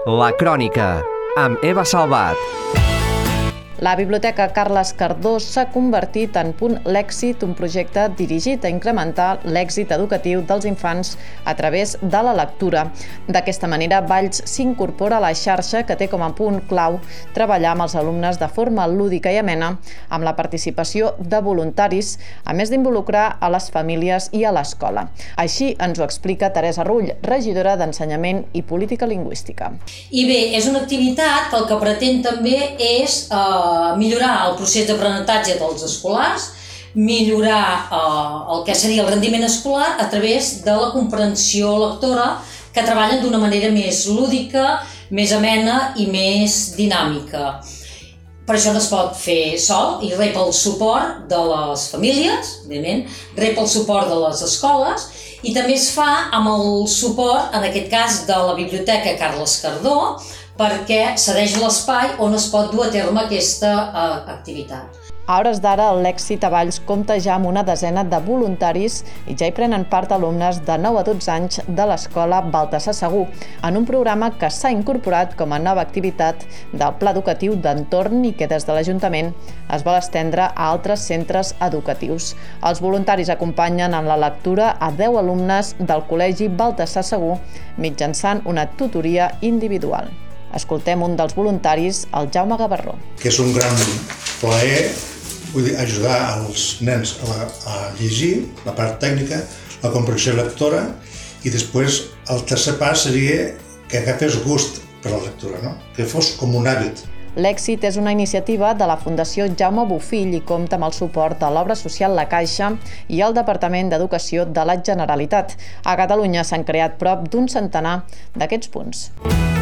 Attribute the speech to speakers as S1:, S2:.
S1: La Crònica, amb Eva Salvat.
S2: La Biblioteca Carles Cardó s'ha convertit en Punt l'Èxit, un projecte dirigit a incrementar l'èxit educatiu dels infants a través de la lectura. D'aquesta manera, Valls s'incorpora a la xarxa que té com a punt clau treballar amb els alumnes de forma lúdica i amena, amb la participació de voluntaris, a més d'involucrar a les famílies i a l'escola. Així ens ho explica Teresa Rull, regidora d'Ensenyament i Política Lingüística.
S3: I bé, és una activitat que el que pretén també és millorar el procés d'aprenentatge dels escolars, millorar el que seria el rendiment escolar a través de la comprensió lectora, que treballen d'una manera més lúdica, més amena i més dinàmica. Per això no es pot fer sol i rep el suport de les famílies, òbviament, rep el suport de les escoles i també es fa amb el suport, en aquest cas, de la Biblioteca Carles Cardó, perquè cedeix l'espai on es pot dur a terme aquesta activitat.
S2: A hores d'ara, l'Èxit a Valls compta ja amb una desena de voluntaris i ja hi prenen part alumnes de 9 a 12 anys de l'escola Baltasar Segur, en un programa que s'ha incorporat com a nova activitat del Pla Educatiu d'Entorn i que des de l'Ajuntament es vol estendre a altres centres educatius. Els voluntaris acompanyen en la lectura a 10 alumnes del Col·legi Baltasar Segur mitjançant una tutoria individual. Escoltem un dels voluntaris, el Jaume Gavarró.
S4: Que és un gran plaer ajudar els nens a llegir, la part tècnica, la comprensió lectora, i després el tercer pas seria que agafés gust per la lectura, no? Que fos com un hàbit.
S2: L'Èxit és una iniciativa de la Fundació Jaume Bofill i compta amb el suport de l'Obra Social La Caixa i el Departament d'Educació de la Generalitat. A Catalunya s'han creat prop d'un centenar d'aquests punts.